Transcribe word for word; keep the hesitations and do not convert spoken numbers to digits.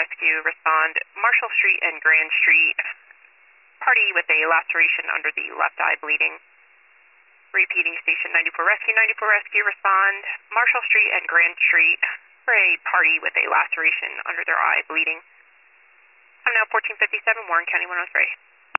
Rescue, respond Marshall Street and Grand Street. Party with a laceration under the left eye bleeding. Repeating Station ninety-four Rescue, ninety-four Rescue, respond Marshall Street and Grand Street for a party with a laceration under their eye bleeding. I'm now fourteen fifty-seven, Warren County one oh three.